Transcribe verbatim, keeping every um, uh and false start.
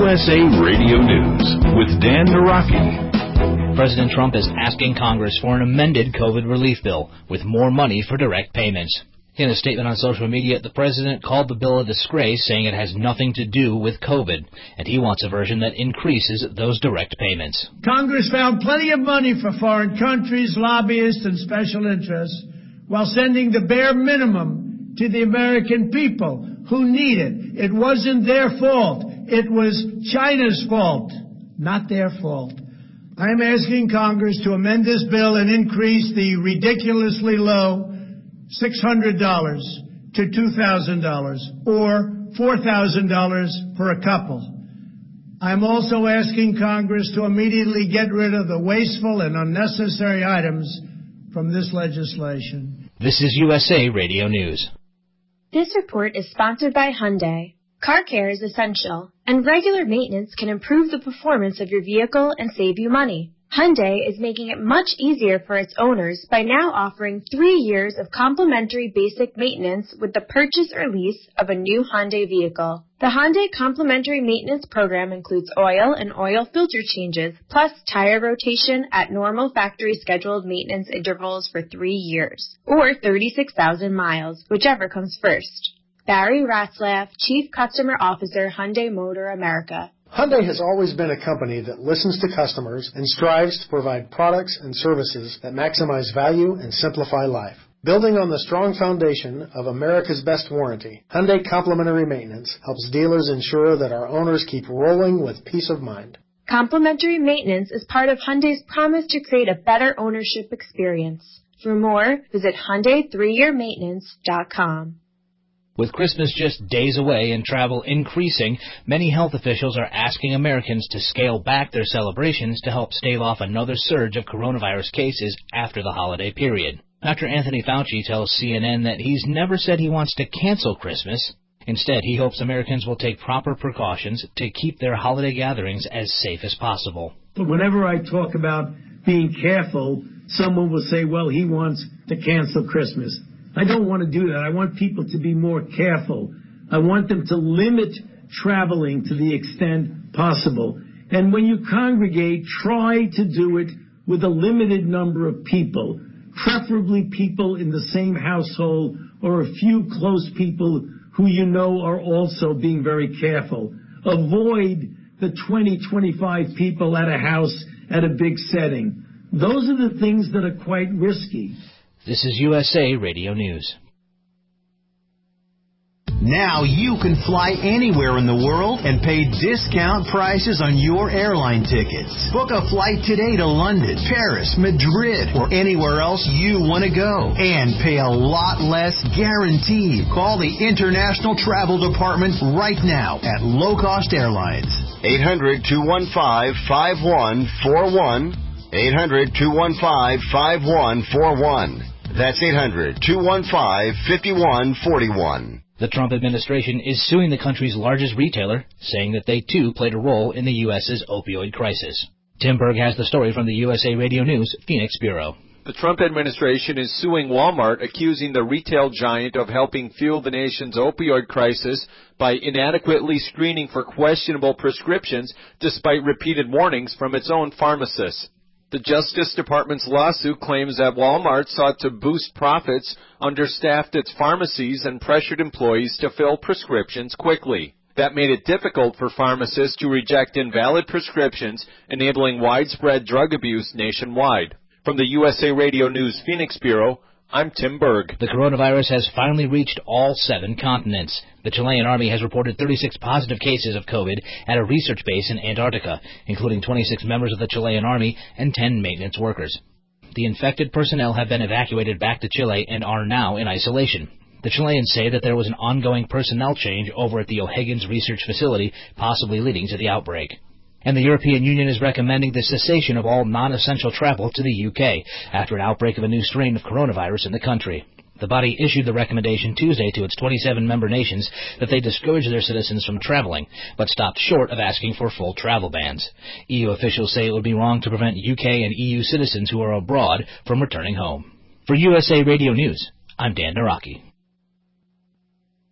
S A Radio News with Dan Naraki. President Trump is asking Congress for an amended COVID relief bill with more money for direct payments. In a statement on social media, the president called the bill a disgrace, saying it has nothing to do with COVID, and he wants a version that increases those direct payments. Congress found plenty of money for foreign countries, lobbyists, and special interests, while sending the bare minimum to the American people who need it. It wasn't their fault. It was China's fault, not their fault. I am asking Congress to amend this bill and increase the ridiculously low six hundred dollars to two thousand dollars or four thousand dollars for a couple. I'm also asking Congress to immediately get rid of the wasteful and unnecessary items from this legislation. This is U S A Radio News. This report is sponsored by Hyundai. Car care is essential, and regular maintenance can improve the performance of your vehicle and save you money. Hyundai is making it much easier for its owners by now offering three years of complimentary basic maintenance with the purchase or lease of a new Hyundai vehicle. The Hyundai complimentary maintenance program includes oil and oil filter changes, plus tire rotation at normal factory scheduled maintenance intervals for three years, or thirty-six thousand miles, whichever comes first. Barry Ratzlaff, Chief Customer Officer, Hyundai Motor America. Hyundai has always been a company that listens to customers and strives to provide products and services that maximize value and simplify life. Building on the strong foundation of America's best warranty, Hyundai Complimentary Maintenance helps dealers ensure that our owners keep rolling with peace of mind. Complimentary maintenance is part of Hyundai's promise to create a better ownership experience. For more, visit Hyundai three year maintenance dot com. With Christmas just days away and travel increasing, many health officials are asking Americans to scale back their celebrations to help stave off another surge of coronavirus cases after the holiday period. Doctor Anthony Fauci tells C N N that he's never said he wants to cancel Christmas. Instead, he hopes Americans will take proper precautions to keep their holiday gatherings as safe as possible. But whenever I talk about being careful, someone will say, well, he wants to cancel Christmas. I don't want to do that. I want people to be more careful. I want them to limit traveling to the extent possible. And when you congregate, try to do it with a limited number of people, preferably people in the same household or a few close people who you know are also being very careful. Avoid the twenty, twenty-five people at a house at a big setting. Those are the things that are quite risky. This is U S A Radio News. Now you can fly anywhere in the world and pay discount prices on your airline tickets. Book a flight today to London, Paris, Madrid, or anywhere else you want to go. And pay a lot less guaranteed. Call the International Travel Department right now at Low Cost Airlines. eight hundred, two one five, five one four one. eight hundred, two one five, five one four one. That's eight hundred, two one five, five one four one. The Trump administration is suing the country's largest retailer, saying that they too played a role in the U S's opioid crisis. Tim Berg has the story from the U S A Radio News Phoenix Bureau. The Trump administration is suing Walmart, accusing the retail giant of helping fuel the nation's opioid crisis by inadequately screening for questionable prescriptions despite repeated warnings from its own pharmacists. The Justice Department's lawsuit claims that Walmart sought to boost profits, understaffed its pharmacies, and pressured employees to fill prescriptions quickly. That made it difficult for pharmacists to reject invalid prescriptions, enabling widespread drug abuse nationwide. From the U S A Radio News Phoenix Bureau, I'm Tim Berg. The coronavirus has finally reached all seven continents. The Chilean army has reported thirty-six positive cases of COVID at a research base in Antarctica, including twenty-six members of the Chilean army and ten maintenance workers. The infected personnel have been evacuated back to Chile and are now in isolation. The Chileans say that there was an ongoing personnel change over at the O'Higgins research facility, possibly leading to the outbreak. And the European Union is recommending the cessation of all non-essential travel to the U K after an outbreak of a new strain of coronavirus in the country. The body issued the recommendation Tuesday to its twenty-seven member nations that they discourage their citizens from traveling, but stopped short of asking for full travel bans. E U officials say it would be wrong to prevent U K and E U citizens who are abroad from returning home. For U S A Radio News, I'm Dan Naraki.